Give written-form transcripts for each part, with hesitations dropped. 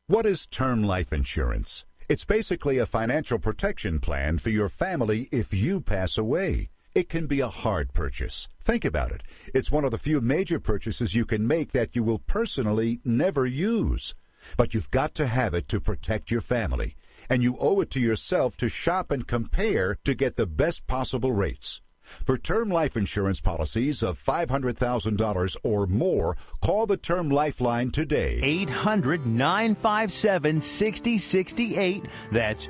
What is term life insurance? It's basically a financial protection plan for your family if you pass away. It can be a hard purchase. Think about it. It's one of the few major purchases you can make that you will personally never use. But you've got to have it to protect your family. And you owe it to yourself to shop and compare to get the best possible rates. For term life insurance policies of $500,000 or more, call the Term Lifeline today. 800-957-6068. That's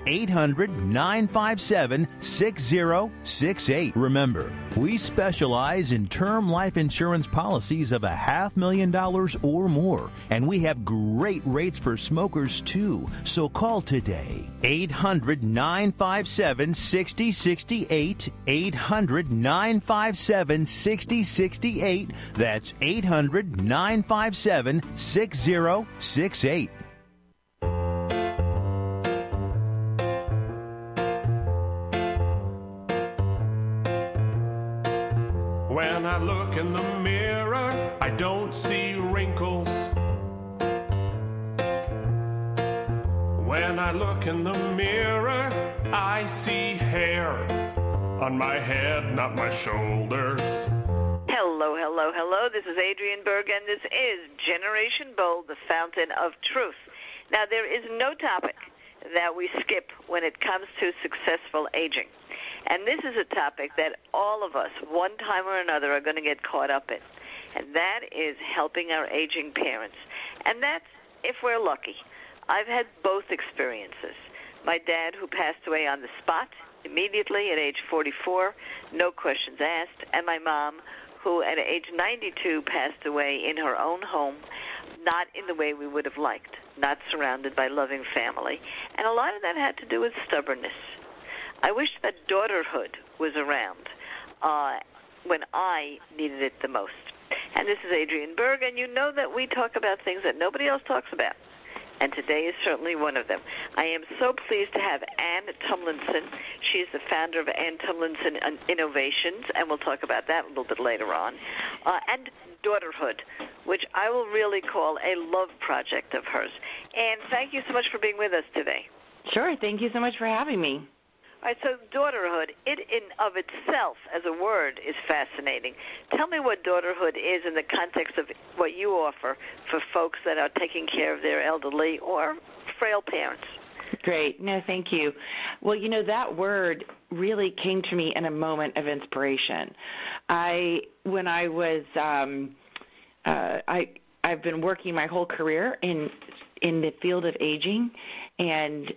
800-957-6068. Remember, we specialize in term life insurance policies of $500,000 or more, and we have great rates for smokers too. So call today. 800-957-6068. 800-957-6068. That's 800-957-6068. When I look in the mirror, I don't see wrinkles. When I look in the mirror, I see hair on my head, not my shoulders. Hello, hello, hello. This is Adrienne Berg, and this is Generation Bold, the fountain of truth. Now, there is no topic that we skip when it comes to successful aging. And this is a topic that all of us, one time or another, are going to get caught up in. And that is helping our aging parents. And that's if we're lucky. I've had both experiences. My dad, who passed away on the spot, immediately at age 44, no questions asked, and my mom, who at age 92 passed away in her own home, not in the way we would have liked, not surrounded by loving family. And a lot of that had to do with stubbornness. I wish that daughterhood was around when I needed it the most. And this is Adrienne Berg, and you know that we talk about things that nobody else talks about. And today is certainly one of them. I am so pleased to have Ann Tumlinson. She is the founder of Ann Tumlinson Innovations, and we'll talk about that a little bit later on. And Daughterhood, which I will really call a love project of hers. Ann, thank you so much for being with us today. Sure. Thank you so much for having me. All right, so daughterhood, it in of itself as a word is fascinating. Tell me what daughterhood is in the context of what you offer for folks that are taking care of their elderly or frail parents. Great. No, thank you. Well, you know, that word really came to me in a moment of inspiration. When I was, I've been working my whole career in the field of aging, and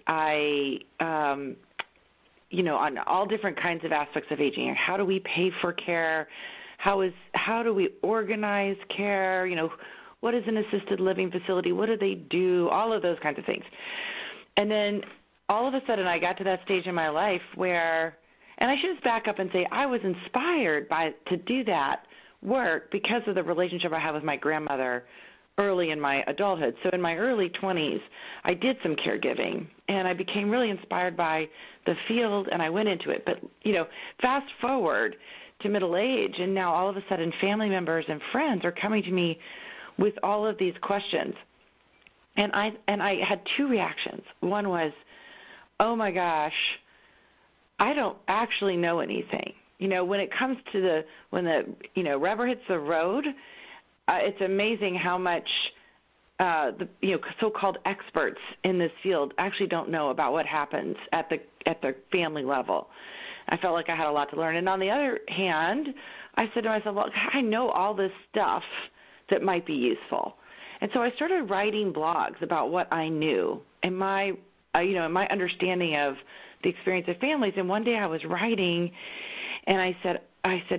on all different kinds of aspects of aging. How do we pay for care? How do we organize care? You know, what is an assisted living facility? What do they do? All of those kinds of things. And then all of a sudden I got to that stage in my life where, and I should just back up and say I was inspired to do that work because of the relationship I have with my grandmother early in my adulthood. So in my early 20s, I did some caregiving, and I became really inspired by the field, and I went into it. But, fast forward to middle age, and now all of a sudden family members and friends are coming to me with all of these questions. And I had two reactions. One was, oh, my gosh, I don't actually know anything. When it comes to when the rubber hits the road, it's amazing how much the so-called experts in this field actually don't know about what happens at the family level. I felt like I had a lot to learn. And on the other hand, I said to myself, well, I know all this stuff that might be useful. And so I started writing blogs about what I knew and my understanding of the experience of families. And one day I was writing, and I said, I was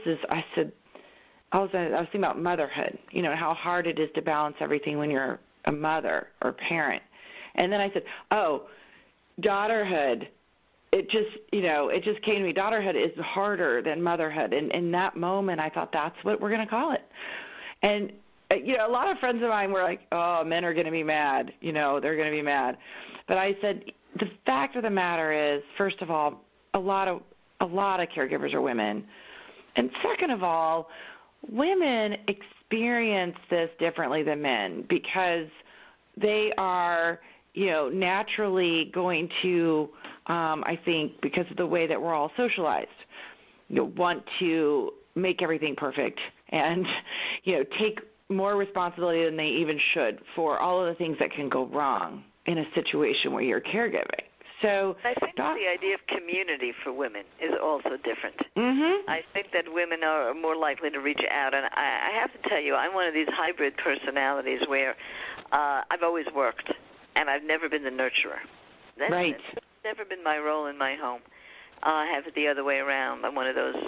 thinking about motherhood, and how hard it is to balance everything when you're a mother or parent. And then I said, daughterhood. It just came to me. Daughterhood is harder than motherhood. And in that moment, I thought that's what we're going to call it. And, a lot of friends of mine were like, oh, men are going to be mad. They're going to be mad. But I said, the fact of the matter is, first of all, a lot of caregivers are women. And second of all, women experience this differently than men because they are, naturally going to, I think, because of the way that we're all socialized, want to make everything perfect and, take more responsibility than they even should for all of the things that can go wrong in a situation where you're caregiving. So I think the idea of community for women is also different. Mm-hmm. I think that women are more likely to reach out, and I have to tell you, I'm one of these hybrid personalities where I've always worked, and I've never been the nurturer. That's never been my role in my home. I have it the other way around. I'm one of those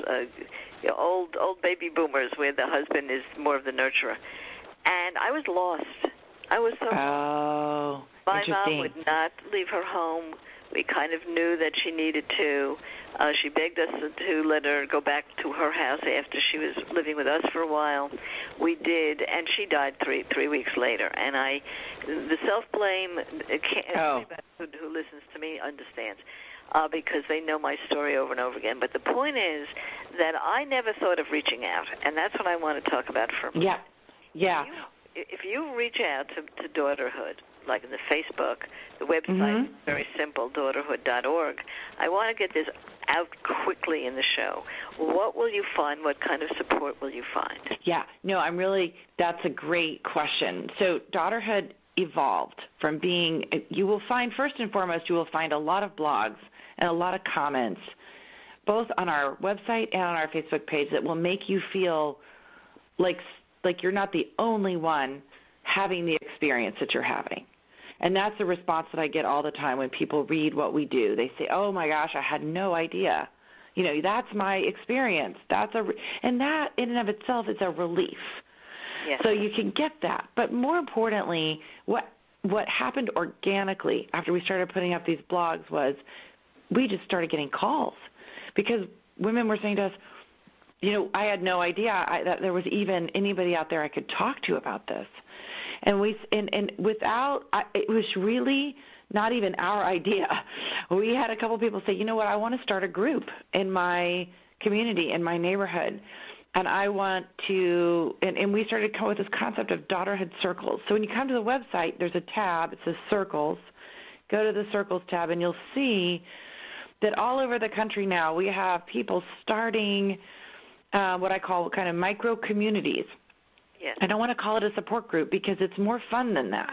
old baby boomers where the husband is more of the nurturer. And I was lost. I was so lost. My mom would not leave her home. We kind of knew that she needed to. She begged us to let her go back to her house after she was living with us for a while. We did, and she died three weeks later. And the self-blame, everybody who listens to me understands. Because they know my story over and over again. But the point is that I never thought of reaching out, and that's what I want to talk about for a minute. Yeah. If you reach out to Daughterhood, like in the Facebook, the website is very simple, daughterhood.org. I want to get this out quickly in the show. What will you find? What kind of support will you find? Yeah. No, that's a great question. So Daughterhood evolved from being, you will find, first and foremost, you will find a lot of blogs and a lot of comments, both on our website and on our Facebook page, that will make you feel like you're not the only one having the experience that you're having. And that's the response that I get all the time when people read what we do. They say, oh, my gosh, I had no idea. That's my experience. And that in and of itself is a relief. Yes. So you can get that. But more importantly, what happened organically after we started putting up these blogs was we just started getting calls because women were saying to us, I had no idea that there was even anybody out there I could talk to about this. And it was really not even our idea. We had a couple people say, I want to start a group in my community, in my neighborhood. And I want to, and we started to come up with this concept of Daughterhood Circles. So when you come to the website, there's a tab. It says Circles. Go to the Circles tab, and you'll see that all over the country now we have people starting what I call kind of micro communities. Yes. I don't want to call it a support group because it's more fun than that.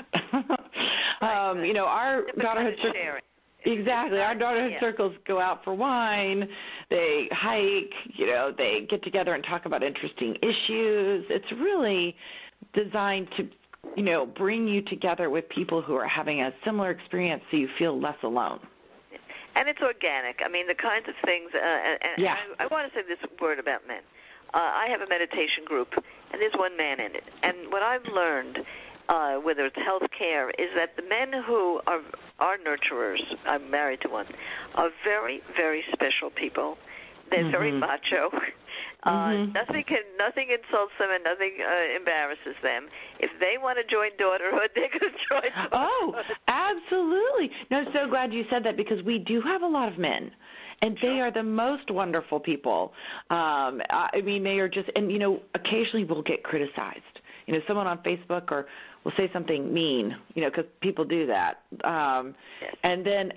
Right. Our Daughterhood Circles. Exactly. Our Daughterhood Circles go out for wine. They hike. They get together and talk about interesting issues. It's really designed to, bring you together with people who are having a similar experience so you feel less alone. And it's organic. I mean, the kinds of things, I want to say this word about men. I have a meditation group, and there's one man in it. And what I've learned, whether it's health care, is that the men who are nurturers, I'm married to one, are very, very special people. They're very macho. Nothing insults them and nothing embarrasses them. If they want to join Daughterhood, they can join Daughterhood. Oh, absolutely. No, I'm so glad you said that because we do have a lot of men. And they are the most wonderful people. They are just, and, occasionally we'll get criticized. Someone on Facebook will say something mean, because people do that. And then,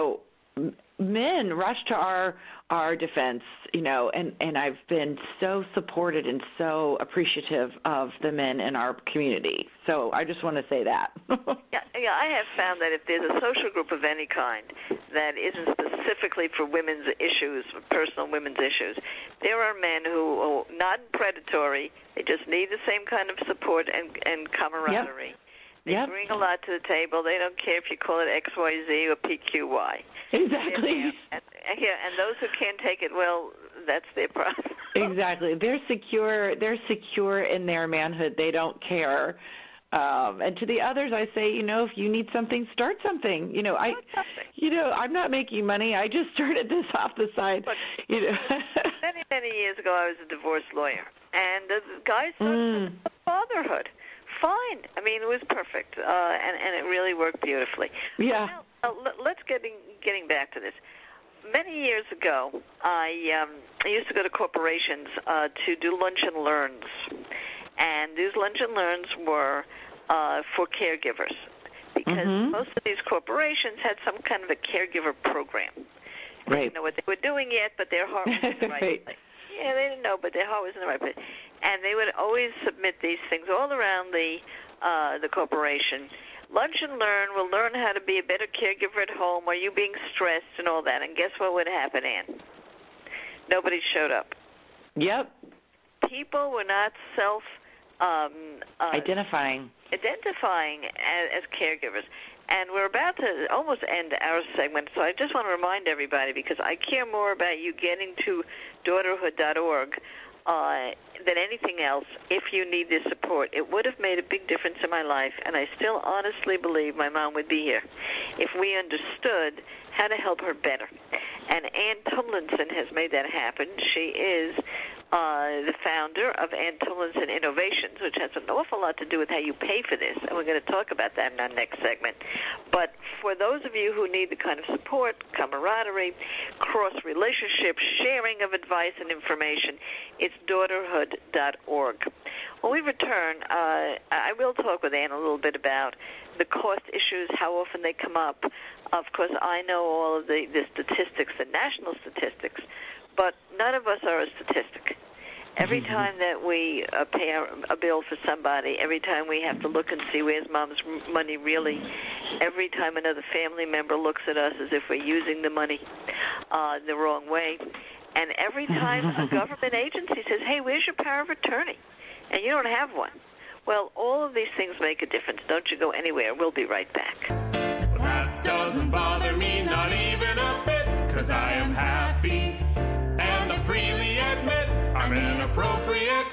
men rush to our defense, and I've been so supported and so appreciative of the men in our community. So I just want to say that. Yeah, I have found that if there's a social group of any kind that isn't specifically for women's issues, personal women's issues, there are men who are not predatory. They just need the same kind of support and camaraderie. They bring a lot to the table. They don't care if you call it XYZ or PQY. Exactly. And those who can't take it, well, that's their problem. Exactly. They're secure. They're secure in their manhood. They don't care. And to the others, I say, if you need something, start something. I'm not making money. I just started this off the side. But, many, many years ago, I was a divorce lawyer, and the guy started fatherhood. Fine. I mean, it was perfect, and it really worked beautifully. Yeah. Now, let's getting back to this. Many years ago, I used to go to corporations to do lunch and learns, and these lunch and learns were for caregivers. because most of these corporations had some kind of a caregiver program. They didn't know what they were doing yet, but their heart was in the right place. Yeah, they didn't know, but their heart was in the right place. And they would always submit these things all around the corporation. Lunch and Learn will learn how to be a better caregiver at home. Are you being stressed and all that? And guess what would happen, Ann? Nobody showed up. Yep. People were not identifying as caregivers. And we're about to almost end our segment, so I just want to remind everybody, because I care more about you getting to daughterhood.org than anything else. If you need this support, it would have made a big difference in my life, and I still honestly believe my mom would be here if we understood how to help her better. And Ann Tumlinson has made that happen. She is the founder of Ann Tumlinson Innovations, which has an awful lot to do with how you pay for this, and we're going to talk about that in our next segment. But for those of you who need the kind of support, camaraderie, cross-relationship, sharing of advice and information, it's daughterhood.org. When we return, I will talk with Ann a little bit about the cost issues, how often they come up. Of course, I know all of the statistics, the national statistics, but none of us are a statistic. Every time that we pay a bill for somebody, every time we have to look and see where's mom's money really, every time another family member looks at us as if we're using the money the wrong way, and every time a government agency says, hey, where's your power of attorney? And you don't have one. Well, all of these things make a difference. Don't you go anywhere. We'll be right back. Well, that doesn't bother me, not even a bit, 'cause I am happy. And I freely admit I'm inappropriate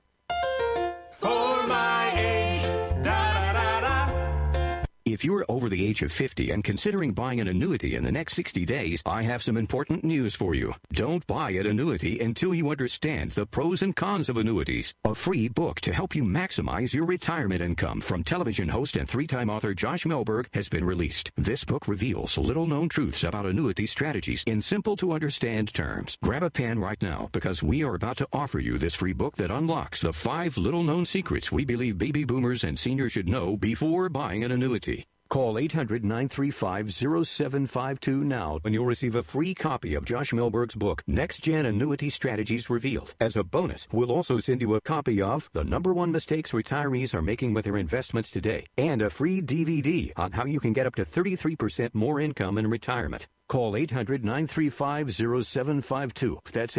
for my age. Da-da-da-da. If you're over the age of 50 and considering buying an annuity in the next 60 days, I have some important news for you. Don't buy an annuity until you understand the pros and cons of annuities. A free book to help you maximize your retirement income from television host and three-time author Josh Melberg has been released. This book reveals little-known truths about annuity strategies in simple-to-understand terms. Grab a pen right now, because we are about to offer you this free book that unlocks the 5 little-known secrets we believe baby boomers and seniors should know before buying an annuity. Call 800-935-0752 now, and you'll receive a free copy of Josh Melberg's book, Next Gen Annuity Strategies Revealed. As a bonus, we'll also send you a copy of The #1 Mistakes Retirees Are Making with Their Investments Today, and a free DVD on how you can get up to 33% more income in retirement. Call 800-935-0752. That's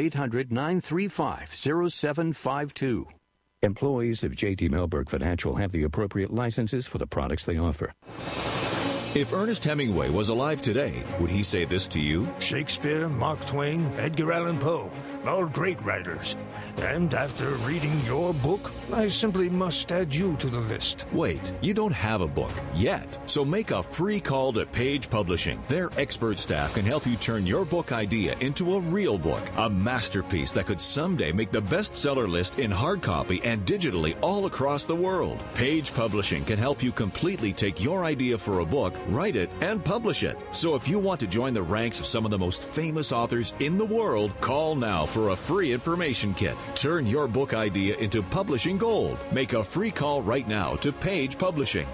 800-935-0752. Employees of J.D. Melberg Financial have the appropriate licenses for the products they offer. If Ernest Hemingway was alive today, would he say this to you? Shakespeare, Mark Twain, Edgar Allan Poe, all great writers. And after reading your book, I simply must add you to the list. Wait, you don't have a book yet. So make a free call to Page Publishing. Their expert staff can help you turn your book idea into a real book, a masterpiece that could someday make the bestseller list in hard copy and digitally all across the world. Page Publishing can help you completely take your idea for a book, write it, and publish it. So if you want to join the ranks of some of the most famous authors in the world, call now for a free information kit. Turn your book idea into publishing gold. Make a free call right now to Page Publishing.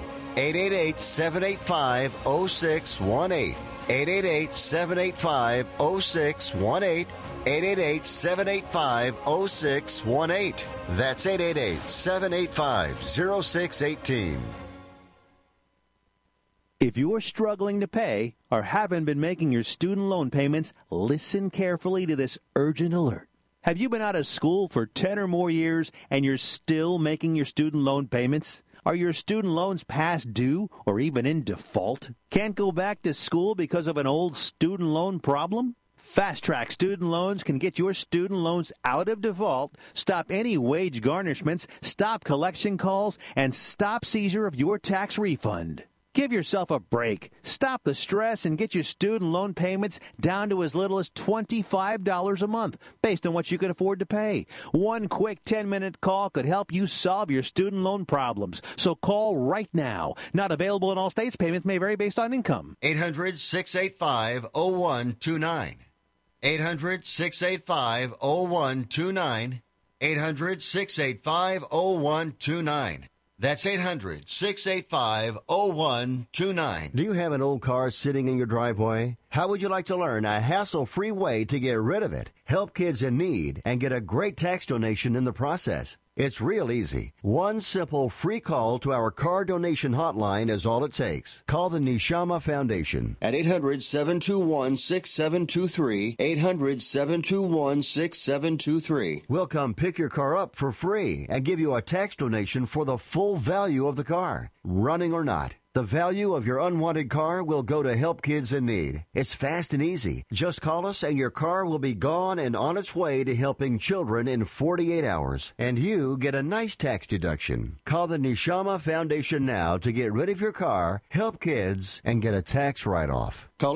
888-785-0618. 888-785-0618. 888-785-0618. That's 888-785-0618. If you're struggling to pay or haven't been making your student loan payments, listen carefully to this urgent alert. Have you been out of school for 10 or more years and you're still making your student loan payments? Are your student loans past due or even in default? Can't go back to school because of an old student loan problem? Fast Track Student Loans can get your student loans out of default, stop any wage garnishments, stop collection calls, and stop seizure of your tax refund. Give yourself a break. Stop the stress and get your student loan payments down to as little as $25 a month, based on what you can afford to pay. One quick 10-minute call could help you solve your student loan problems. So call right now. Not available in all states. Payments may vary based on income. 800-685-0129. 800-685-0129. 800-685-0129. That's 800-685-0129. Do you have an old car sitting in your driveway? How would you like to learn a hassle-free way to get rid of it, help kids in need, and get a great tax donation in the process? It's real easy. One simple free call to our car donation hotline is all it takes. Call the Neshama Foundation at 800-721-6723, 800-721-6723. We'll come pick your car up for free and give you a tax donation for the full value of the car, running or not. The value of your unwanted car will go to help kids in need. It's fast and easy. Just call us and your car will be gone and on its way to helping children in 48 hours. And you get a nice tax deduction. Call the Neshama Foundation now to get rid of your car, help kids, and get a tax write-off. Call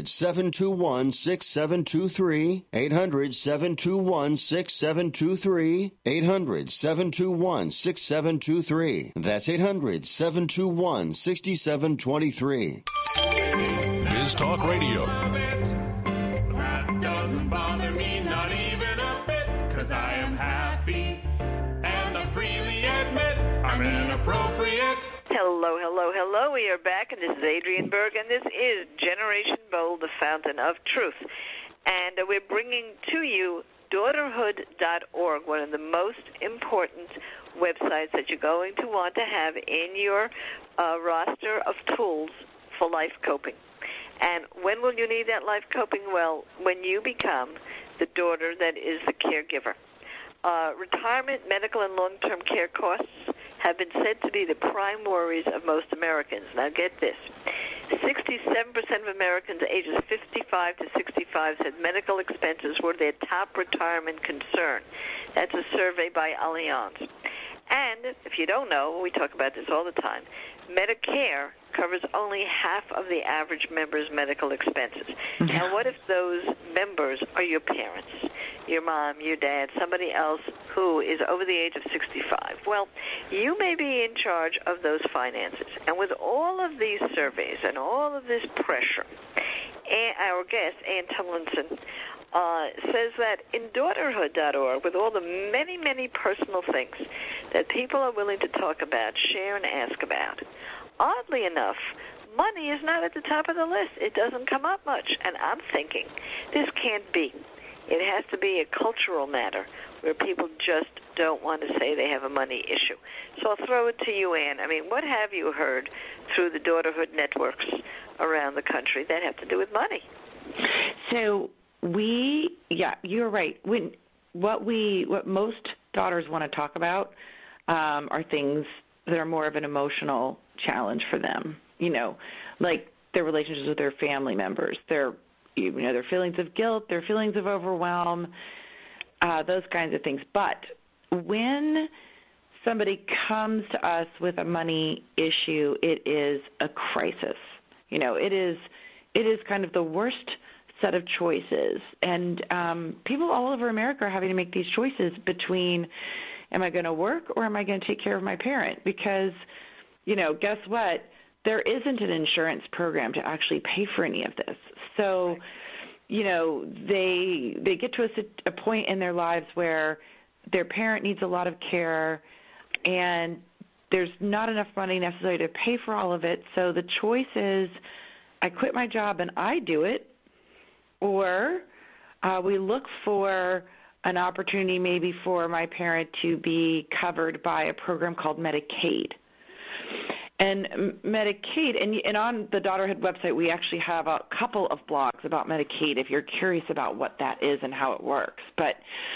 800-721-6723, 800-721-6723, 800-721-6723. That's 800-721-6723. Biz Talk Radio. That doesn't bother me, not even a bit, 'cause I am happy, and I freely admit I'm inappropriate. Hello, hello, hello. We are back, and this is Adrienne Berg, and this is Generation Bold, the fountain of truth. And we're bringing to you daughterhood.org, one of the most important websites that you're going to want to have in your roster of tools for life coping. And when will you need that life coping? Well, when you become the daughter that is the caregiver. Retirement, medical, and long-term care costs have been said to be the prime worries of most Americans. Now get this. 67% of Americans ages 55 to 65 said medical expenses were their top retirement concern. That's a survey by Allianz. And if you don't know, we talk about this all the time, Medicare covers only half of the average member's medical expenses. Now, what if those members are your parents, your mom, your dad, somebody else who is over the age of 65? Well, you may be in charge of those finances. And with all of these surveys and all of this pressure, our guest, Ann Tumlinson, says that in daughterhood.org, with all the many, many personal things that people are willing to talk about, share, and ask about, oddly enough, money is not at the top of the list. It doesn't come up much. And I'm thinking, this can't be. It has to be a cultural matter where people just don't want to say they have a money issue. So I'll throw it to you, Ann. I mean, what have you heard through the daughterhood networks around the country that have to do with money? So you're right. What most daughters want to talk about are things that are more of an emotional challenge for them. You know, like their relationships with their family members, their feelings of guilt, their feelings of overwhelm, those kinds of things. But when somebody comes to us with a money issue, it is a crisis. You know, it is kind of the worst set of choices. And people all over America are having to make these choices between, am I going to work or am I going to take care of my parent? Because, you know, guess what? There isn't an insurance program to actually pay for any of this. So, you know, they get to a point in their lives where their parent needs a lot of care and there's not enough money necessarily to pay for all of it. So the choice is I quit my job and I do it, or we look for an opportunity maybe for my parent to be covered by a program called Medicaid. And Medicaid, and on the Daughterhood website, we actually have a couple of blogs about Medicaid if you're curious about what that is and how it works. But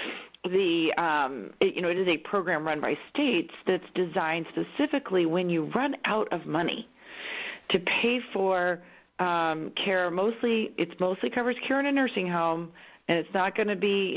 it is a program run by states that's designed specifically when you run out of money to pay for care. It mostly covers care in a nursing home, and it's not going to be,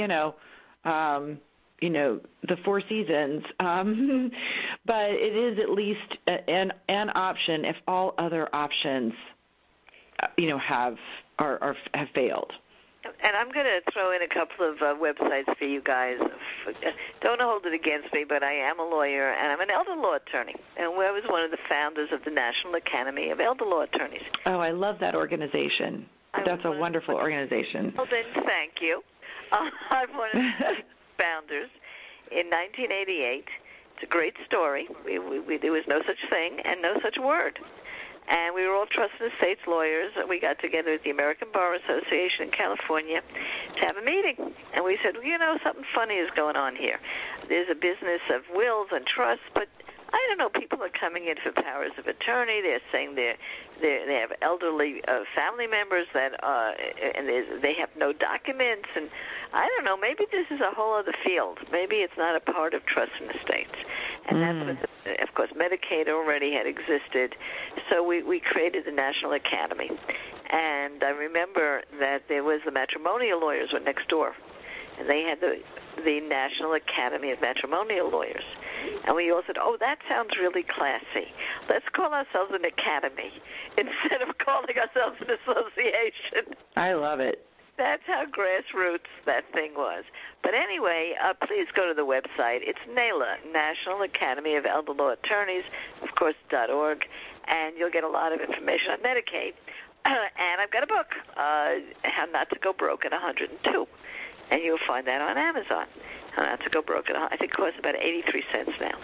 the Four Seasons, but it is at least an option if all other options, have failed. And I'm going to throw in a couple of websites for you guys. Don't hold it against me, but I am a lawyer, and I'm an elder law attorney. And I was one of the founders of the National Academy of Elder Law Attorneys. Oh, I love that organization. That's a wonderful organization. Well, then, thank you. I'm one of the founders in 1988, It's a great story. There was no such thing and no such word. And we were all trust and estates lawyers, and we got together at the American Bar Association in California to have a meeting. And we said, well, you know, something funny is going on here. There's a business of wills and trusts, but I don't know, people are coming in for powers of attorney. They're saying they have elderly family members that and they have no documents, and I don't know, maybe this is a whole other field. Maybe it's not a part of trust and estates. And that's what, of course, Medicaid already had existed, so we created the National Academy. And I remember that there was the matrimonial lawyers were next door, and they had the National Academy of Matrimonial Lawyers. And we all said, oh, that sounds really classy. Let's call ourselves an academy instead of calling ourselves an association. I love it. That's how grassroots that thing was. But anyway, please go to the website. It's NALA, National Academy of Elder Law Attorneys, of course, .org, and you'll get a lot of information on Medicaid. And I've got a book, How Not to Go Broke at 102. And you'll find that on Amazon. How Not to Go Broke. I think it costs about 83 cents now.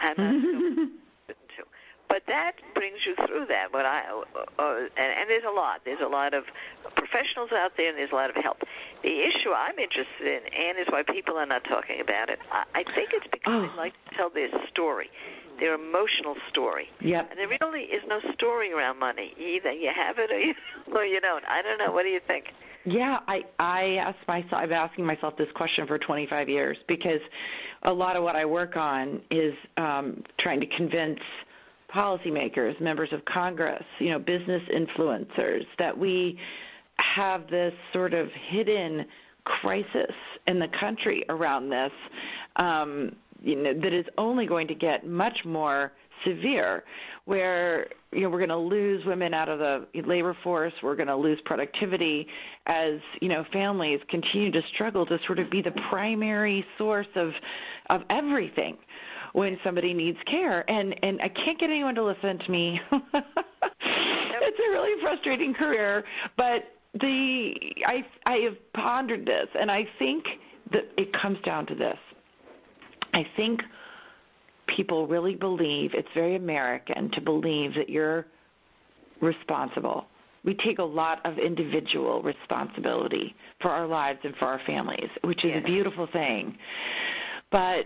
But that brings you through that. And there's a lot. There's a lot of professionals out there, and there's a lot of help. The issue I'm interested in, and is why people are not talking about it, I think it's because they like to tell their story, their emotional story. Yep. And there really is no story around money. Either you have it or you don't. I don't know. What do you think? Yeah, I've been asking myself this question for 25 years because a lot of what I work on is trying to convince policymakers, members of Congress, business influencers, that we have this sort of hidden crisis in the country around this, that is only going to get much more severe, where we're going to lose women out of the labor force, we're going to lose productivity as families continue to struggle to sort of be the primary source of everything when somebody needs care, and I can't get anyone to listen to me. It's a really frustrating career, but I have pondered this, and I think that it comes down to this. I think people really believe, it's very American to believe that you're responsible. We take a lot of individual responsibility for our lives and for our families, which is a beautiful thing. But,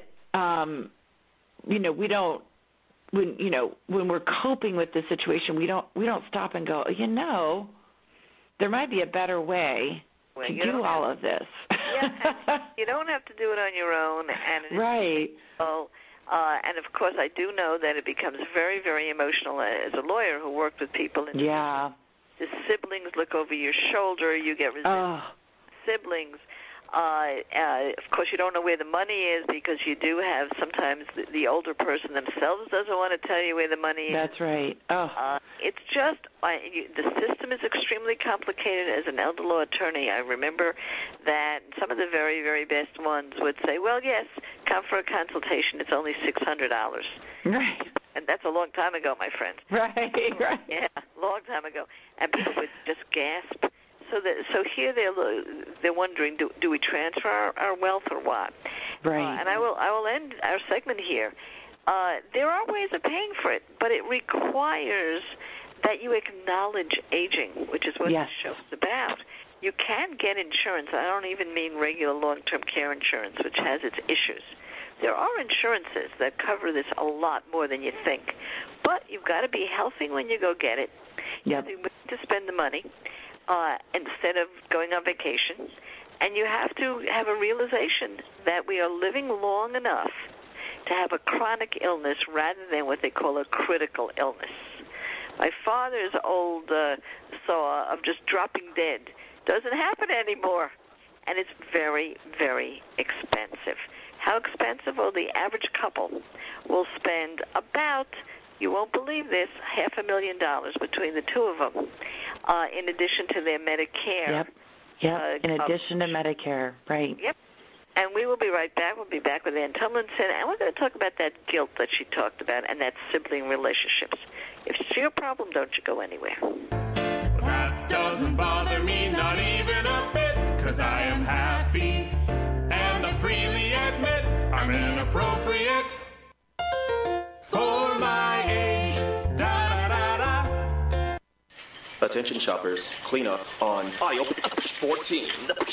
we don't, when we're coping with the situation, we don't stop and go, there might be a better way to do all of this. You don't have to do it on your own. And right. And, of course, I do know that it becomes very, very emotional as a lawyer who worked with people. And the siblings look over your shoulder. You get resentment. Siblings. Of course, you don't know where the money is because you do have sometimes the older person themselves doesn't want to tell you where the money is. That's right. It's just the system is extremely complicated. As an elder law attorney, I remember that some of the very, very best ones would say, well, yes, come for a consultation. It's only $600. Right. And that's a long time ago, my friend. Right. Yeah, long time ago. And people would just gasp. So here they're wondering, do we transfer our wealth or what? Right. And I will end our segment here. There are ways of paying for it, but it requires that you acknowledge aging, which is what this show's about. You can get insurance. I don't even mean regular long-term care insurance, which has its issues. There are insurances that cover this a lot more than you think. But you've got to be healthy when you go get it. You have to be willing to spend the money instead of going on vacation. And you have to have a realization that we are living long enough to have a chronic illness rather than what they call a critical illness. My father's old saw of just dropping dead doesn't happen anymore. And it's very, very expensive. How expensive? Well, the average couple will spend about, you won't believe this, $500,000 between the two of them, in addition to their Medicare. Yep. In addition to Medicare, right. Yep. And we will be right back. We'll be back with Ann Tumlinson, and we're going to talk about that guilt that she talked about and that sibling relationships. If it's your problem, don't you go anywhere. That doesn't bother me, not even a bit, 'cause I am happy, and I freely admit I'm inappropriate. Attention shoppers, clean up on aisle 14.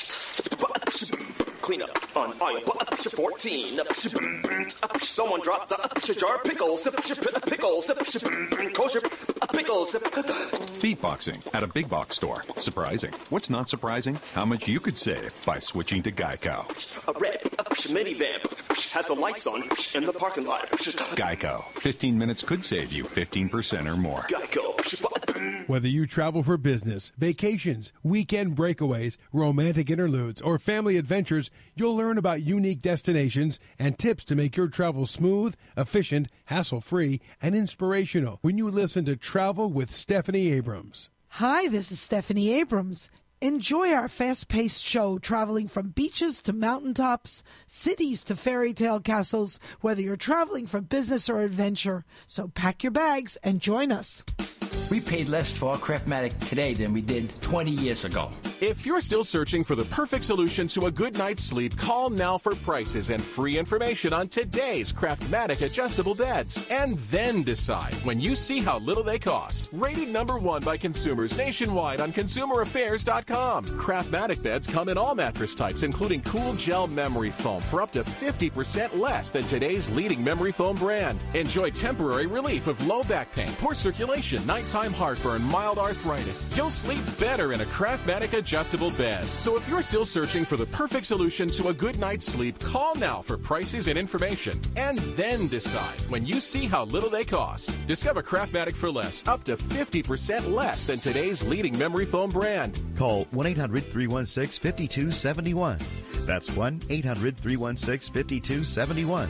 Clean up on aisle 14. Someone dropped a jar of pickles. Kosher pickles. Beatboxing at a big box store. Surprising. What's not surprising? How much you could save by switching to Geico. A red minivan has the lights on in the parking lot. Geico. 15 minutes could save you 15% or more. Geico. Whether you travel for business, vacations, weekend breakaways, romantic interludes, or family adventures, you'll learn about unique destinations and tips to make your travel smooth, efficient, hassle-free, and inspirational when you listen to Travel with Stephanie Abrams. Hi, this is Stephanie Abrams. Enjoy our fast-paced show traveling from beaches to mountaintops, cities to fairy tale castles, whether you're traveling for business or adventure. So pack your bags and join us. We paid less for our Craftmatic today than we did 20 years ago. If you're still searching for the perfect solution to a good night's sleep, call now for prices and free information on today's Craftmatic adjustable beds. And then decide when you see how little they cost. Rated #1 by consumers nationwide on ConsumerAffairs.com. Craftmatic beds come in all mattress types, including cool gel memory foam for up to 50% less than today's leading memory foam brand. Enjoy temporary relief of low back pain, poor circulation, nighttime heartburn, mild arthritis. You'll sleep better in a Craftmatic adjustable bed. So if you're still searching for the perfect solution to a good night's sleep, call now for prices and information. And then decide when you see how little they cost. Discover Craftmatic for less, up to 50% less than today's leading memory foam brand. Call 1-800-316-5271. That's 1-800-316-5271.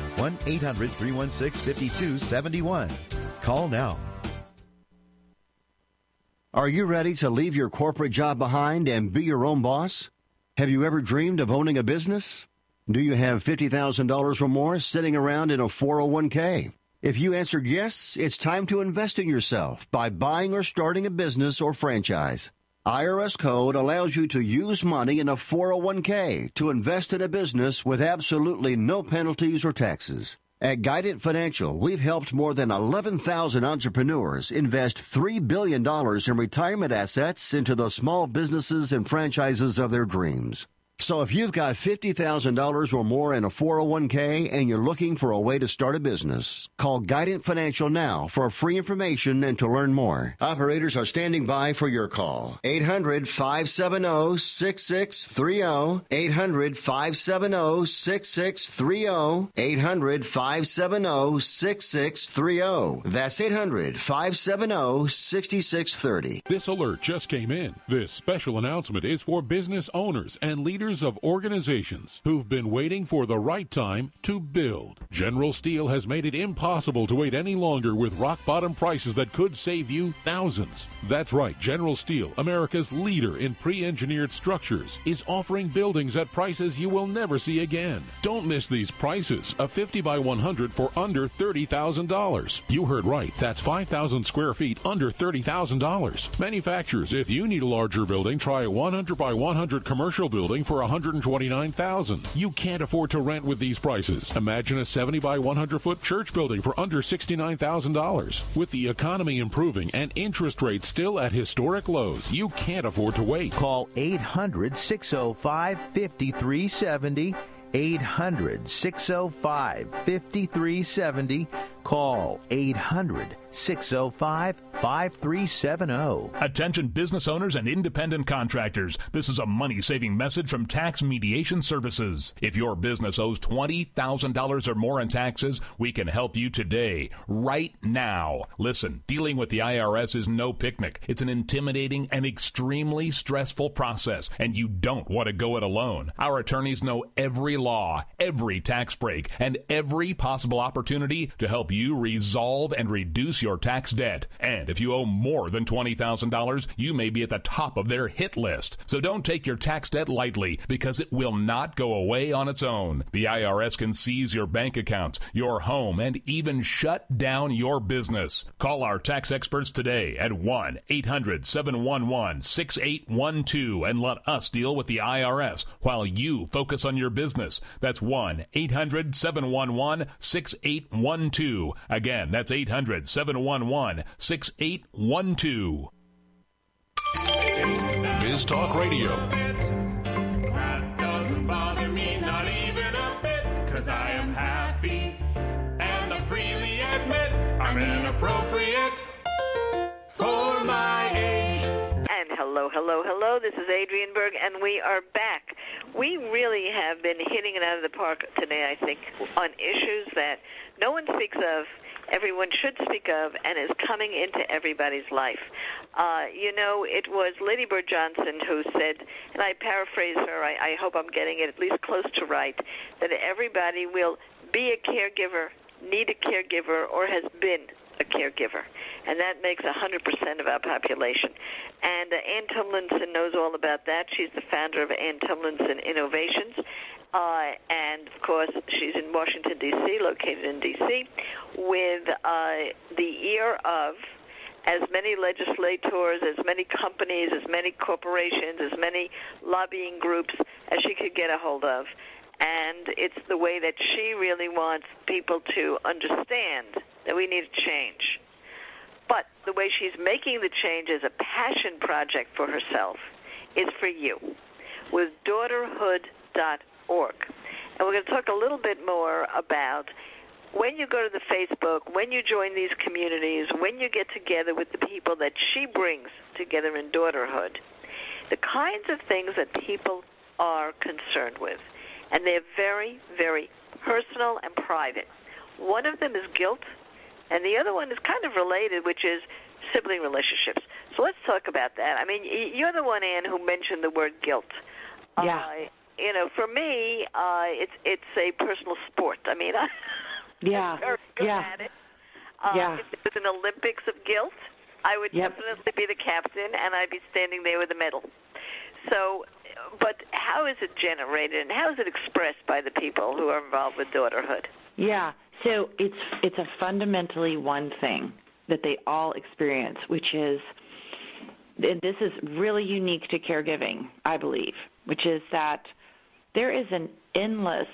1-800-316-5271. Call now. Are you ready to leave your corporate job behind and be your own boss? Have you ever dreamed of owning a business? Do you have $50,000 or more sitting around in a 401k? If you answered yes, it's time to invest in yourself by buying or starting a business or franchise. IRS code allows you to use money in a 401k to invest in a business with absolutely no penalties or taxes. At Guidant Financial, we've helped more than 11,000 entrepreneurs invest $3 billion in retirement assets into the small businesses and franchises of their dreams. So if you've got $50,000 or more in a 401k and you're looking for a way to start a business, call Guidant Financial now for free information and to learn more. Operators are standing by for your call. 800-570-6630. 800-570-6630. 800-570-6630. That's 800-570-6630. This alert just came in. This special announcement is for business owners and leaders of organizations who've been waiting for the right time to build. General Steel has made it impossible to wait any longer with rock-bottom prices that could save you thousands. That's right, General Steel, America's leader in pre-engineered structures, is offering buildings at prices you will never see again. Don't miss these prices. A 50 by 100 for under $30,000. You heard right. That's 5,000 square feet under $30,000. Manufacturers, if you need a larger building, try a 100 by 100 commercial building for $129,000. You can't afford to rent with these prices. Imagine a 70 by 100 foot church building for under $69,000. With the economy improving and interest rates still at historic lows, you can't afford to wait. Call 800-605-5370. 800-605-5370. Call 800-605-5370. Attention business owners and independent contractors. This is a money-saving message from Tax Mediation Services. If your business owes $20,000 or more in taxes, we can help you today, right now. Listen, dealing with the IRS is no picnic. It's an intimidating and extremely stressful process, and you don't want to go it alone. Our attorneys know every law, every tax break, and every possible opportunity to help you resolve and reduce your tax debt. And if you owe more than $20,000, you may be at the top of their hit list. So don't take your tax debt lightly, because it will not go away on its own. The IRS can seize your bank accounts, your home, and even shut down your business. Call our tax experts today at 1-800-711-6812 and let us deal with the IRS while you focus on your business. That's 1-800-711-6812. Again, that's 800-711-6812. Biz Talk Radio. That doesn't bother me, not even a bit, 'cause I am happy, and I freely admit I'm inappropriate for my age. And hello, hello, hello. This is Adrienne Berg, and we are back. We really have been hitting it out of the park today, I think, on issues that no one speaks of, everyone should speak of, and is coming into everybody's life. It was Lady Bird Johnson who said, and I paraphrase her, I hope I'm getting it at least close to right, that everybody will be a caregiver, need a caregiver, or has been a caregiver, and that makes 100% of our population. And Ann Tumlinson knows all about that. She's the founder of Ann Tumlinson Innovations, and of course she's in Washington, D.C., located in D.C., with the ear of as many legislators, as many companies, as many corporations, as many lobbying groups as she could get a hold of. And it's the way that she really wants people to understand that we need a change. But the way she's making the change as a passion project for herself is for you, with daughterhood.org. And we're going to talk a little bit more about when you go to the Facebook, when you join these communities, when you get together with the people that she brings together in Daughterhood, the kinds of things that people are concerned with. And they're very, very personal and private. One of them is guilt, and the other one is kind of related, which is sibling relationships. So let's talk about that. I mean, you're the one, Ann, who mentioned the word guilt. Yeah. For me, it's a personal sport. I mean, I'm very good at it. If it was an Olympics of guilt, I would definitely be the captain, and I'd be standing there with a medal. So, but how is it generated, and how is it expressed by the people who are involved with Daughterhood? Yeah, so it's a fundamentally one thing that they all experience, which is, and this is really unique to caregiving, I believe, which is that there is an endless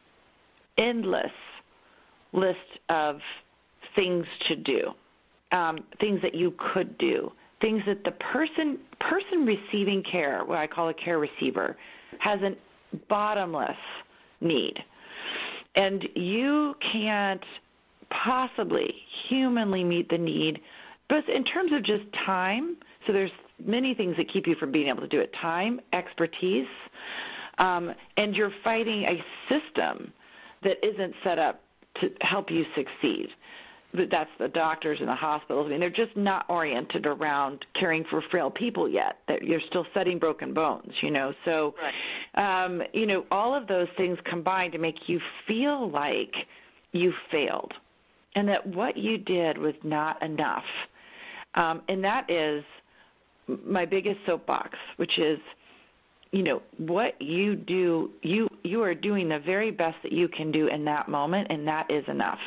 list of things to do, things that you could do, things that the person receiving care, what I call a care receiver, has a bottomless need. And you can't possibly humanly meet the need, but in terms of just time, so there's many things that keep you from being able to do it: time, expertise, and you're fighting a system that isn't set up to help you succeed. But that's the doctors and the hospitals. I mean, they're just not oriented around caring for frail people yet. That you're still setting broken bones, So, right. All of those things combine to make you feel like you failed and that what you did was not enough. And that is my biggest soapbox, which is, what you do, you are doing the very best that you can do in that moment, and that is enough.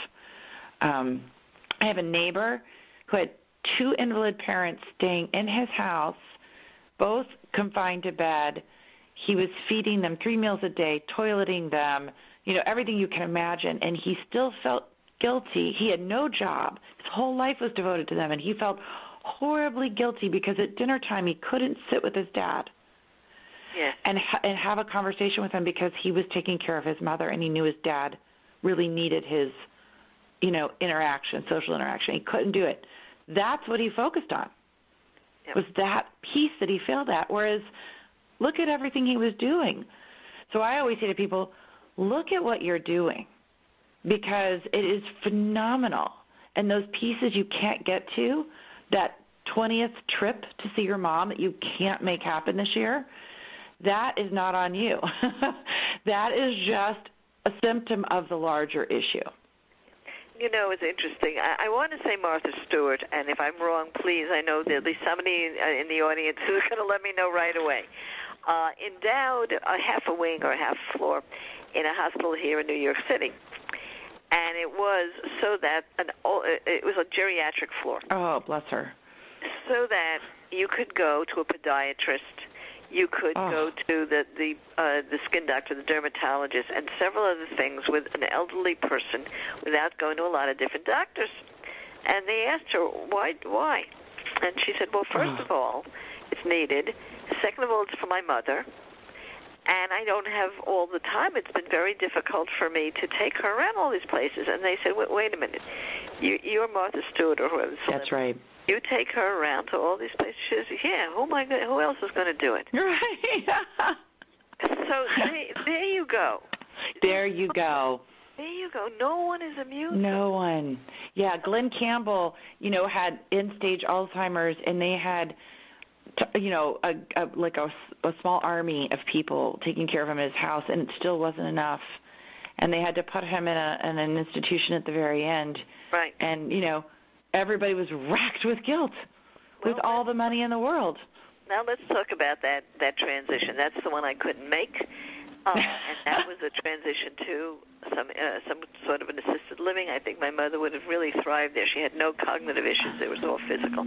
I have a neighbor who had 2 invalid parents staying in his house, both confined to bed. He was feeding them 3 meals a day, toileting them, everything you can imagine, and he still felt guilty. He had no job. His whole life was devoted to them, and he felt horribly guilty because at dinner time he couldn't sit with his dad and have a conversation with him because he was taking care of his mother, and he knew his dad really needed his interaction, social interaction. He couldn't do it. That's what he focused on, was that piece that he failed at, whereas look at everything he was doing. So I always say to people, look at what you're doing, because it is phenomenal. And those pieces you can't get to, that 20th trip to see your mom that you can't make happen this year, that is not on you. That is just a symptom of the larger issue. It's interesting. I want to say Martha Stewart, and if I'm wrong, please, I know there'll be somebody in the audience who's going to let me know right away. Endowed a half a wing or a half floor in a hospital here in New York City. And it was so that it was a geriatric floor. Oh, bless her. So that you could go to a podiatrist, you could go to the skin doctor, the dermatologist, and several other things with an elderly person without going to a lot of different doctors. And they asked her, why? And she said, well, first of all, it's needed. Second of all, it's for my mother. And I don't have all the time. It's been very difficult for me to take her around all these places. And they said, wait a minute. You're Martha Stewart or whoever. That's right. You take her around to all these places. She says, yeah, who else is going to do it? Right. So there you go. There you go. There you go. No one is immune. No one. Yeah, Glenn Campbell, had end-stage Alzheimer's, and they had, a small army of people taking care of him in his house, and it still wasn't enough. And they had to put him in an institution at the very end. Right. And, everybody was racked with guilt with all the money in the world. Now let's talk about that transition. That's the one I couldn't make. And that was a transition to some sort of an assisted living. I think my mother would have really thrived there. She had no cognitive issues. It was all physical.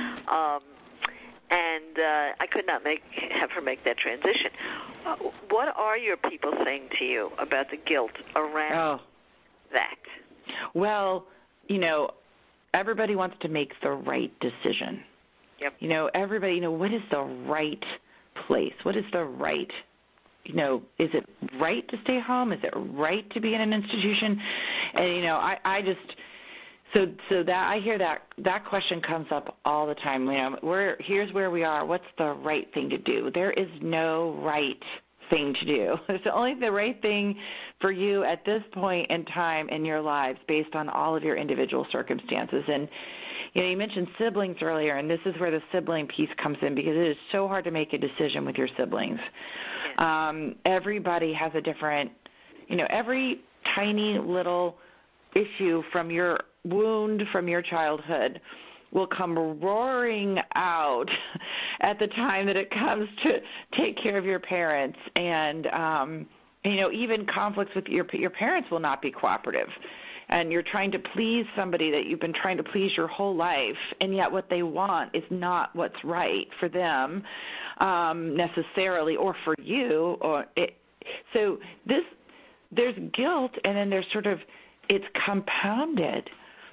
And I could not have her make that transition. What are your people saying to you about the guilt around that? Well, everybody wants to make the right decision. Yep. Everybody, what is the right place? What is the right, is it right to stay home? Is it right to be in an institution? And, I just, so that I hear that question comes up all the time. Here's where we are. What's the right thing to do? There is no right thing to do. It's only the right thing for you at this point in time in your lives based on all of your individual circumstances. And, you mentioned siblings earlier, and this is where the sibling piece comes in because it is so hard to make a decision with your siblings. Everybody has a different, every tiny little issue from your wound from your childhood will come roaring out at the time that it comes to take care of your parents. And, even conflicts with your parents will not be cooperative. And you're trying to please somebody that you've been trying to please your whole life, and yet what they want is not what's right for them necessarily, or for you. So there's guilt, and then there's it's compounded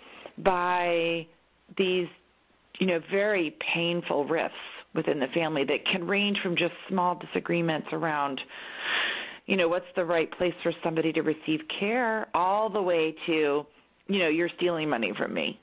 by these, very painful rifts within the family that can range from just small disagreements around, what's the right place for somebody to receive care, all the way to, you're stealing money from me.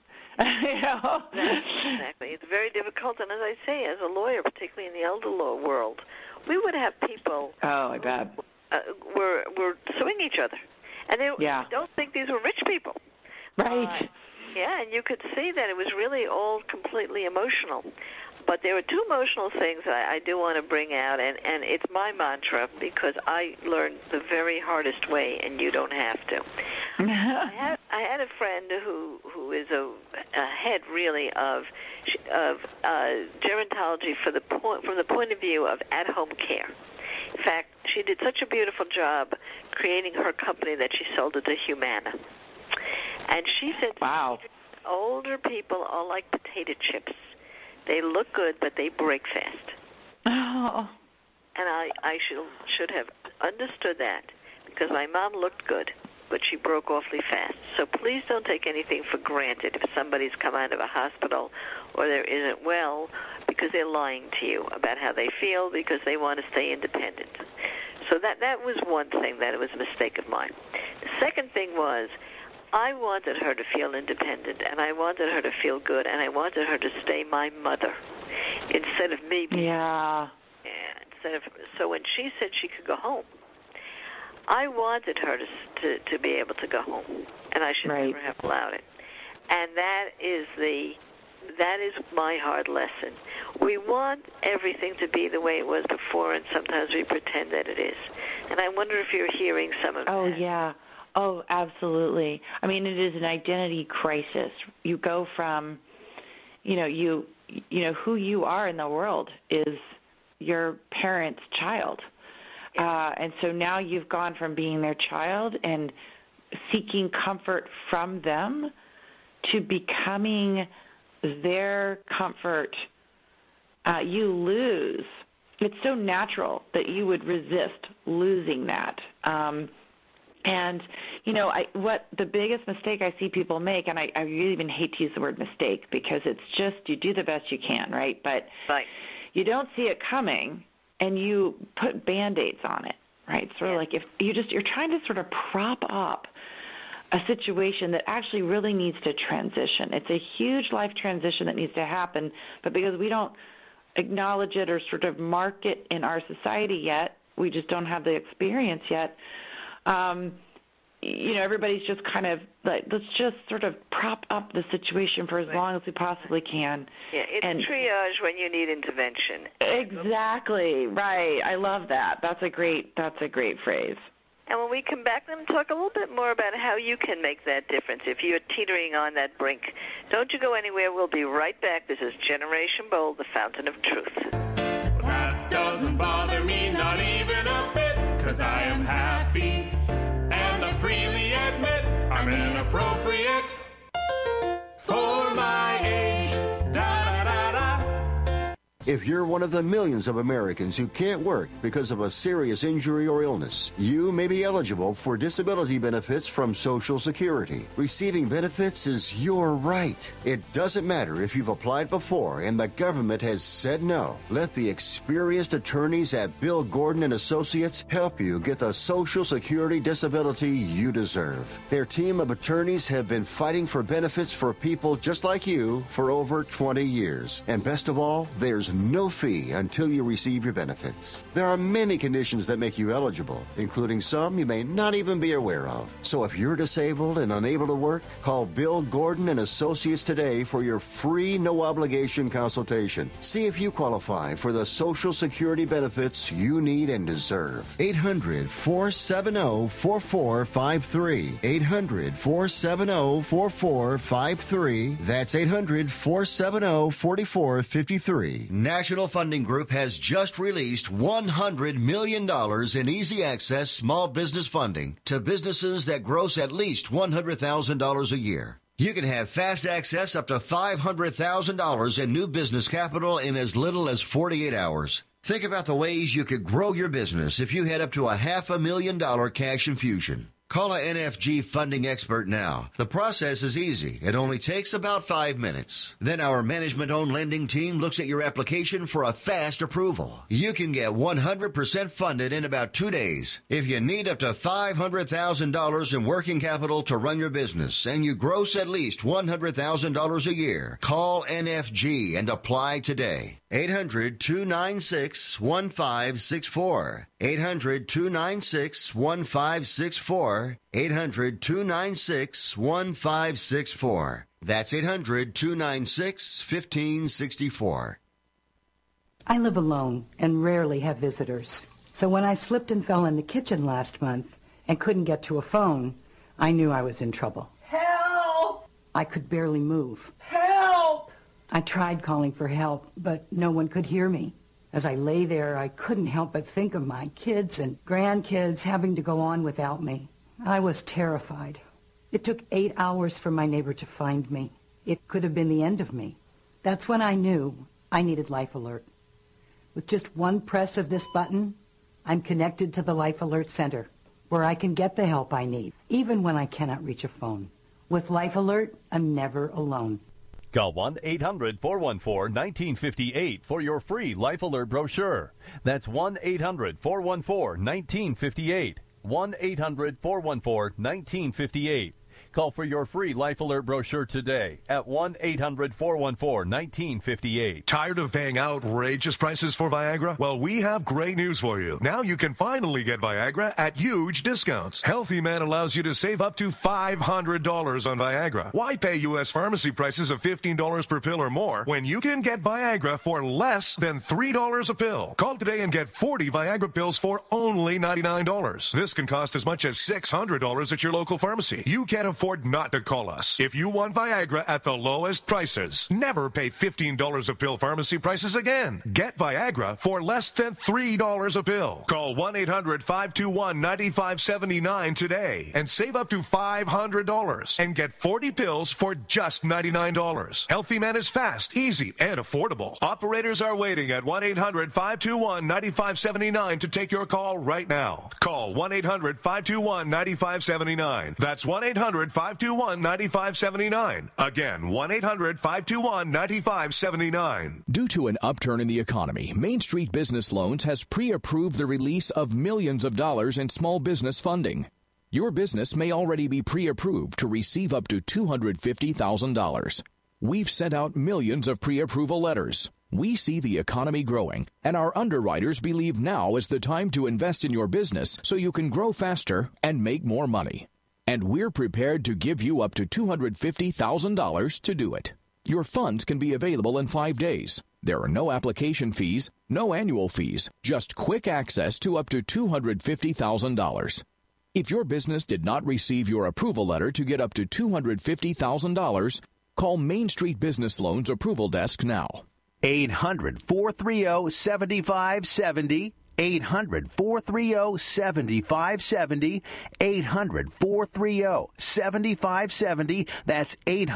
Exactly. It's very difficult, and as I say, as a lawyer, particularly in the elder law world, we would have people. Oh, I bet. Were suing each other, and they don't think these were rich people. Right. And you could see that it was really all completely emotional. But there were two emotional things I do want to bring out, and it's my mantra because I learned the very hardest way, and you don't have to. I had a friend who is a head really of gerontology from the point of view of at-home care. In fact, she did such a beautiful job creating her company that she sold it to Humana. And she said, wow, older people are like potato chips. They look good, but they break fast. Oh. And I should have understood that because my mom looked good, but she broke awfully fast. So please don't take anything for granted if somebody's come out of a hospital or there isn't well because they're lying to you about how they feel because they want to stay independent. So that was one thing that it was a mistake of mine. The second thing was I wanted her to feel independent, and I wanted her to feel good, and I wanted her to stay my mother instead of me. So when she said she could go home, I wanted her to be able to go home, and I should never have allowed it. And that is my hard lesson. We want everything to be the way it was before, and sometimes we pretend that it is. And I wonder if you're hearing some of that. Oh, yeah. Oh, absolutely. I mean, it is an identity crisis. You go from, who you are in the world is your parents' child. And so now you've gone from being their child and seeking comfort from them to becoming their comfort. You lose. It's so natural that you would resist losing that. And, what the biggest mistake I see people make, and I really even hate to use the word mistake because it's just you do the best you can, right? But you don't see it coming and you put Band-Aids on it, right? Sort of like if you're trying to sort of prop up a situation that actually really needs to transition. It's a huge life transition that needs to happen, but because we don't acknowledge it or sort of mark it in our society yet, we just don't have the experience yet. Everybody's just kind of like, let's just sort of prop up the situation for as long as we possibly can. Yeah, it's triage when you need intervention. Exactly, right. I love that. That's a great phrase. And when we come back, then talk a little bit more about how you can make that difference if you're teetering on that brink. Don't you go anywhere. We'll be right back. This is Generation Bold, the fountain of truth. That doesn't bother me, not even a bit, 'cause I am happy. And I freely admit I'm inappropriate for my age. If you're one of the millions of Americans who can't work because of a serious injury or illness, you may be eligible for disability benefits from Social Security. Receiving benefits is your right. It doesn't matter if you've applied before and the government has said no. Let the experienced attorneys at Bill Gordon and Associates help you get the Social Security disability you deserve. Their team of attorneys have been fighting for benefits for people just like you for over 20 years. And best of all, there's no fee until you receive your benefits. There are many conditions that make you eligible, including some you may not even be aware of. So if you're disabled and unable to work, call Bill Gordon and Associates today for your free, no-obligation consultation. See if you qualify for the Social Security benefits you need and deserve. 800-470-4453. 800-470-4453. That's 800-470-4453. National Funding Group has just released $100 million in easy access small business funding to businesses that gross at least $100,000 a year. You can have fast access up to $500,000 in new business capital in as little as 48 hours. Think about the ways you could grow your business if you had up to a $500,000 cash infusion. Call a NFG funding expert now. The process is easy. It only takes about 5 minutes. Then our management-owned lending team looks at your application for a fast approval. You can get 100% funded in about 2 days. If you need up to $500,000 in working capital to run your business and you gross at least $100,000 a year, call NFG and apply today. 800-296-1564. 800-296-1564. 800-296-1564. That's 800-296-1564. I live alone and rarely have visitors. So when I slipped and fell in the kitchen last month and couldn't get to a phone, I knew I was in trouble. Help! I could barely move. Help! I tried calling for help, but no one could hear me. As I lay there, I couldn't help but think of my kids and grandkids having to go on without me. I was terrified. It took 8 hours for my neighbor to find me. It could have been the end of me. That's when I knew I needed Life Alert. With just one press of this button, I'm connected to the Life Alert Center, where I can get the help I need, even when I cannot reach a phone. With Life Alert, I'm never alone. Call 1-800-414-1958 for your free Life Alert brochure. That's 1-800-414-1958. 1-800-414-1958. Call for your free Life Alert brochure today at 1-800-414-1958. Tired of paying outrageous prices for Viagra? Well, we have great news for you. Now you can finally get Viagra at huge discounts. Healthy Man allows you to save up to $500 on Viagra. Why pay U.S. pharmacy prices of $15 per pill or more when you can get Viagra for less than $3 a pill? Call today and get 40 Viagra pills for only $99. This can cost as much as $600 at your local pharmacy. You can't afford afford not to call us. If you want Viagra at the lowest prices, never pay $15 a pill pharmacy prices again. Get Viagra for less than $3 a pill. Call 1-800-521-9579 today and save up to $500 and get 40 pills for just $99. Healthy Man is fast, easy, and affordable. Operators are waiting at 1-800-521-9579 to take your call right now. Call 1-800-521-9579. That's 1-800-521-9579. Again, 1-800-521-9579. Due to an upturn in the economy, Main Street Business Loans has pre-approved the release of millions of dollars in small business funding. Your business may already be pre-approved to receive up to $250,000. We've sent out millions of pre-approval letters. We see the economy growing, and our underwriters believe now is the time to invest in your business so you can grow faster and make more money. And we're prepared to give you up to $250,000 to do it. Your funds can be available in 5 days. There are no application fees, no annual fees, just quick access to up to $250,000. If your business did not receive your approval letter to get up to $250,000, call Main Street Business Loans Approval Desk now. 800-430-7570. 800-430-7570. 800-430-7570. That's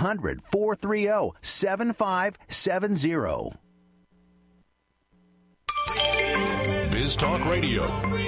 800-430-7570. Biz Talk Radio.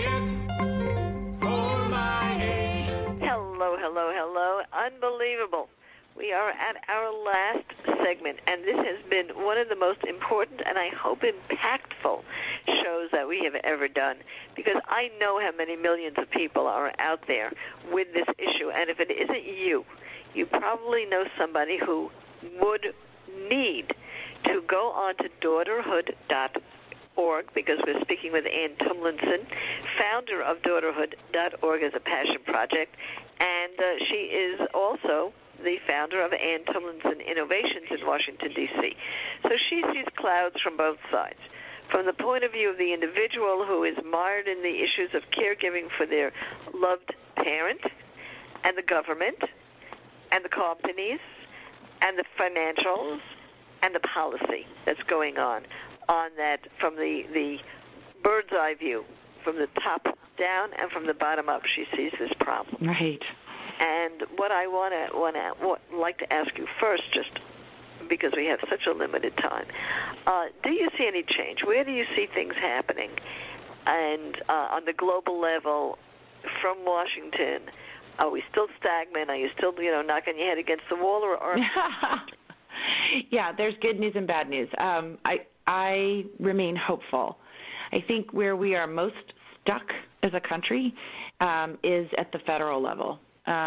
Hello, hello, hello. Unbelievable. We are at our last segment, and this has been one of the most important and I hope impactful shows that we have ever done, because I know how many millions of people are out there with this issue, and if it isn't you, you probably know somebody who would need to go on to daughterhood.org, because we're speaking with Ann Tumlinson, founder of daughterhood.org as a passion project, and she is also the founder of Ann Tumlinson Innovations in Washington, D.C. So she sees clouds from both sides. From the point of view of the individual who is mired in the issues of caregiving for their loved parent, and the government, and the companies, and the financials, and the policy that's going on that from the bird's eye view, from the top down and from the bottom up, she sees this problem. Right. And what I like to ask you first, just because we have such a limited time, do you see any change? Where do you see things happening? And on the global level, from Washington, are we still stagnant? Are you still, knocking your head against the wall? Or Yeah, there's good news and bad news. I remain hopeful. I think where we are most stuck as a country is at the federal level.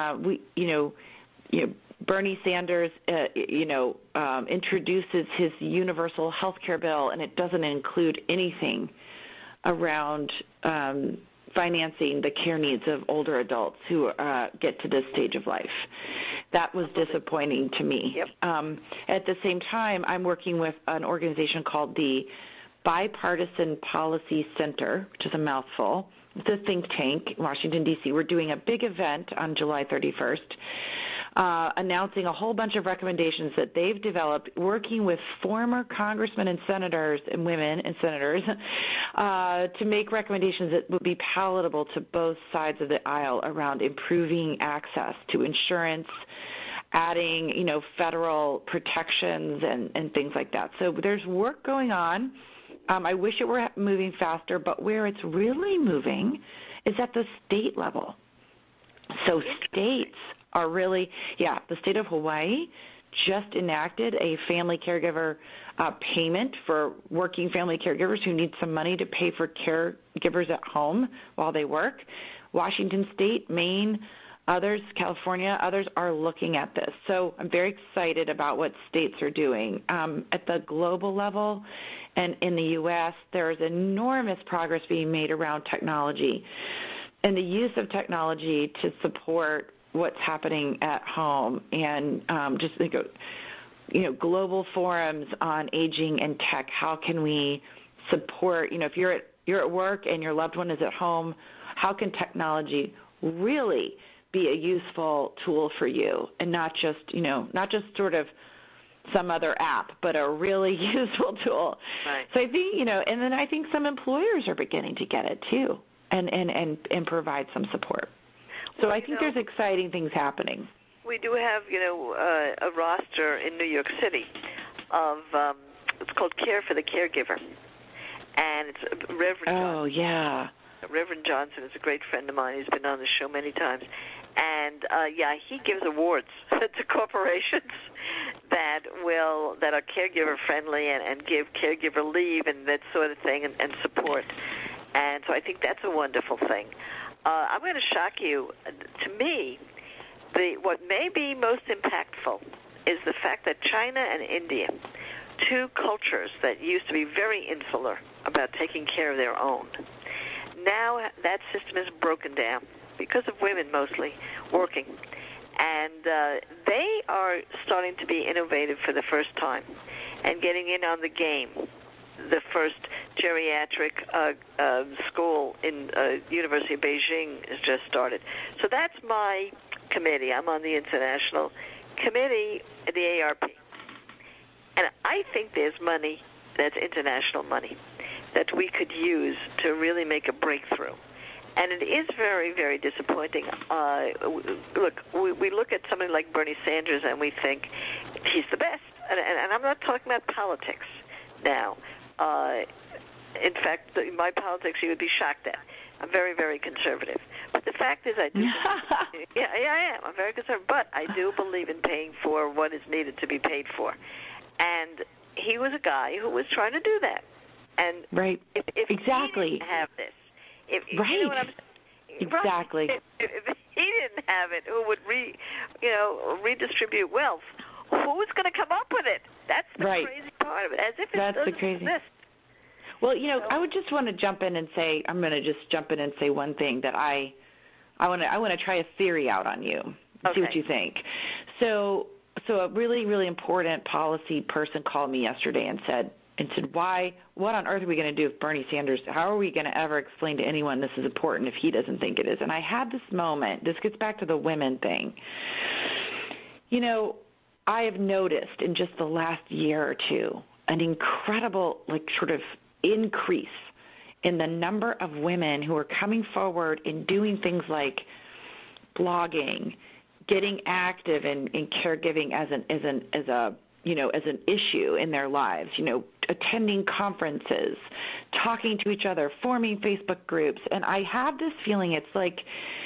Bernie Sanders, introduces his universal health care bill, and it doesn't include anything around financing the care needs of older adults who get to this stage of life. That was disappointing to me. Yep. At the same time, I'm working with an organization called the Bipartisan Policy Center, which is a mouthful. It's a think tank in Washington, D.C. We're doing a big event on July 31st, announcing a whole bunch of recommendations that they've developed, working with former congressmen and senators and women and senators to make recommendations that would be palatable to both sides of the aisle around improving access to insurance, adding, federal protections and things like that. So there's work going on. I wish it were moving faster, but where it's really moving is at the state level. So states are really, the state of Hawaii just enacted a family caregiver payment for working family caregivers who need some money to pay for caregivers at home while they work. Washington State, Maine, others, California, others are looking at this. So I'm very excited about what states are doing. At the global level and in the U.S., there is enormous progress being made around technology and the use of technology to support what's happening at home, and global forums on aging and tech. How can we support, if you're at work and your loved one is at home, how can technology really be a useful tool for you, and not just sort of some other app, but a really useful tool. Right. So I think, and then I think some employers are beginning to get it too, and provide some support. So I think there's exciting things happening. We do have, a roster in New York City of, it's called Care for the Caregiver. And it's Reverend Johnson. Oh, yeah. Reverend Johnson is a great friend of mine. He's been on the show many times. And, he gives awards to corporations that are caregiver-friendly and give caregiver leave and that sort of thing and support. And so I think that's a wonderful thing. I'm going to shock you. To me, what may be most impactful is the fact that China and India, two cultures that used to be very insular about taking care of their own, now that system is broken down because of women mostly working. And they are starting to be innovative for the first time and getting in on the game. The first geriatric school in University of Beijing has just started. So that's my committee. I'm on the international committee at the ARP. And I think there's money that's international money that we could use to really make a breakthrough. And it is very, very disappointing. Look, we look at somebody like Bernie Sanders and we think he's the best. And I'm not talking about politics now. In fact, my politics you would be shocked at. I'm very, very conservative. But the fact is I do I am. I'm very conservative. But I do believe in paying for what is needed to be paid for. And he was a guy who was trying to do that. And right. If exactly. he didn't have this, right. You know what I'm saying? Exactly. Right. If he didn't have it, who would redistribute wealth? Who's going to come up with it? That's the crazy part of it. As if it doesn't exist. Well, I would just want to jump in and say, I'm going to just jump in and say one thing that I want to try a theory out on you. See what you think. So a really, really important policy person called me yesterday and said, what on earth are we going to do with Bernie Sanders? How are we going to ever explain to anyone this is important if he doesn't think it is? And I had this moment. This gets back to the women thing. I have noticed in just the last year or two an incredible, sort of increase in the number of women who are coming forward and doing things like blogging, getting active in caregiving as an issue in their lives, attending conferences, talking to each other, forming Facebook groups. And I have this feeling it's like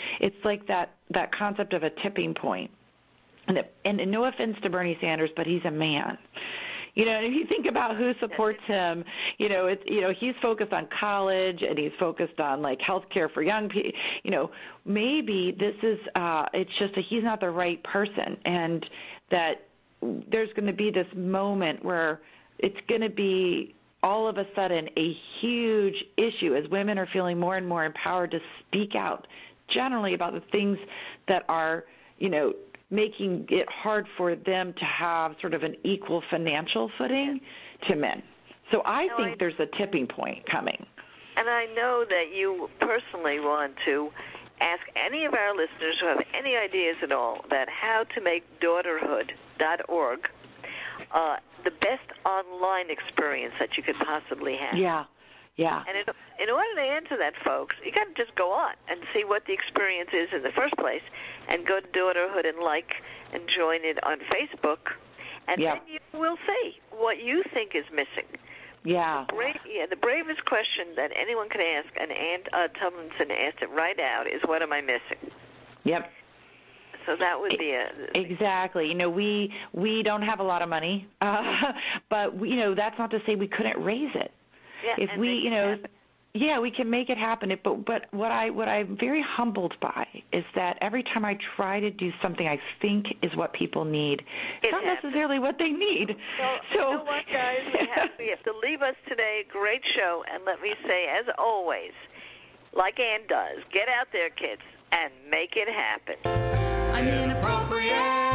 that concept of a tipping point. And no offense to Bernie Sanders, but he's a man. And if you think about who supports him, he's focused on college and he's focused on health care for young people. Maybe this is it's just he's not the right person, and that there's going to be this moment where it's going to be all of a sudden a huge issue as women are feeling more and more empowered to speak out generally about the things that are, making it hard for them to have sort of an equal financial footing to men. So I think there's a tipping point coming. And I know that you personally want to ask any of our listeners who have any ideas at all about how to make daughterhood.org the best online experience that you could possibly have. Yeah. And in order to answer that, folks, you got to just go on and see what the experience is in the first place, and go to Daughterhood and and join it on Facebook, and then you will see what you think is missing. Yeah. The bravest question that anyone could ask, and Ann Tomlinson asked it right out, is, what am I missing? Yep. So that would be exactly. We don't have a lot of money, but that's not to say we couldn't raise it. Yeah, if we, we can make it happen. But what I'm very humbled by is that every time I try to do something I think is what people need, it's not necessarily what they need. So you know what, guys? We have to leave us today. Great show. And let me say, as always, like Ann does, get out there, kids, and make it happen. I'm inappropriate.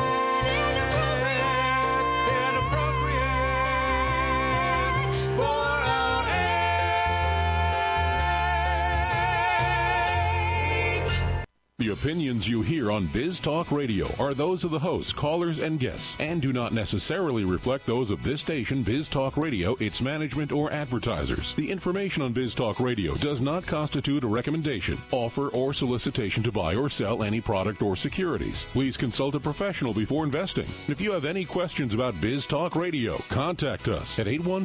The opinions you hear on Biz Talk Radio are those of the hosts, callers, and guests, and do not necessarily reflect those of this station, Biz Talk Radio, its management, or advertisers. The information on Biz Talk Radio does not constitute a recommendation, offer, or solicitation to buy or sell any product or securities. Please consult a professional before investing. If you have any questions about Biz Talk Radio, contact us at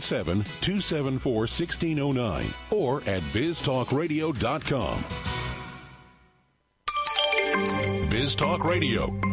817-274-1609 or at biztalkradio.com. Biz Talk Radio,